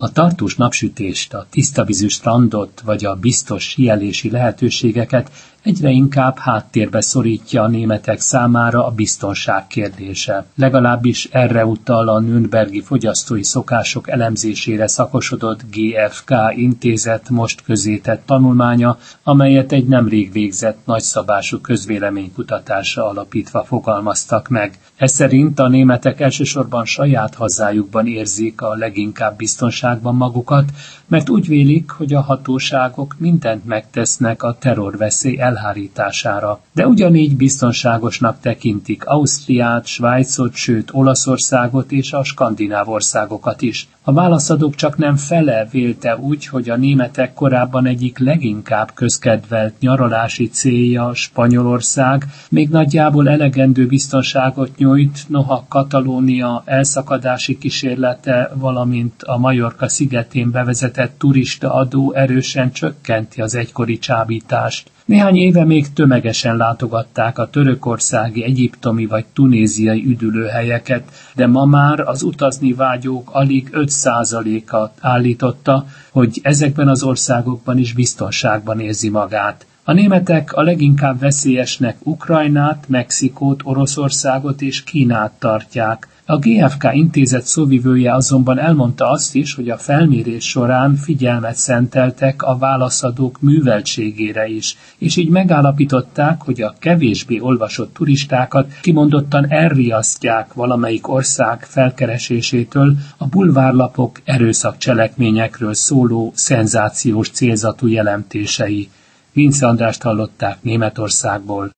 A tartós napsütést, a tisztavízű strandot vagy a biztos síelési lehetőségeket egyre inkább háttérbe szorítja a németek számára a biztonság kérdése. Legalábbis erre utal a nürnbergi fogyasztói szokások elemzésére szakosodott GfK intézet most közzétett tanulmánya, amelyet egy nemrég végzett nagyszabású közvéleménykutatásra alapítva fogalmaztak meg. Ez szerint a németek elsősorban saját hazájukban érzik a leginkább biztonságban magukat, mert úgy vélik, hogy a hatóságok mindent megtesznek a terrorveszély elhárítására. De ugyanígy biztonságosnak tekintik Ausztriát, Svájcot, sőt Olaszországot és a skandináv országokat is. A válaszadók csak nem fele vélte úgy, hogy a németek korábban egyik leginkább közkedvelt nyaralási célja Spanyolország, még nagyjából elegendő biztonságot nyújt, noha Katalónia elszakadási kísérlete, valamint a Majorka szigetén bevezetett turistaadó erősen csökkenti az egykori csábítást. Néhány éve még tömegesen látogatták a törökországi, egyiptomi vagy tunéziai üdülőhelyeket, de ma már az utazni vágyók alig 5%-a állította, hogy ezekben az országokban is biztonságban érzi magát. A németek a leginkább veszélyesnek Ukrajnát, Mexikót, Oroszországot és Kínát tartják. A GfK intézet szóvivője azonban elmondta azt is, hogy a felmérés során figyelmet szenteltek a válaszadók műveltségére is, és így megállapították, hogy a kevésbé olvasott turistákat kimondottan elriasztják valamelyik ország felkeresésétől a bulvárlapok erőszakcselekményekről szóló szenzációs célzatú jelentései. Vince Andrást hallották Németországból.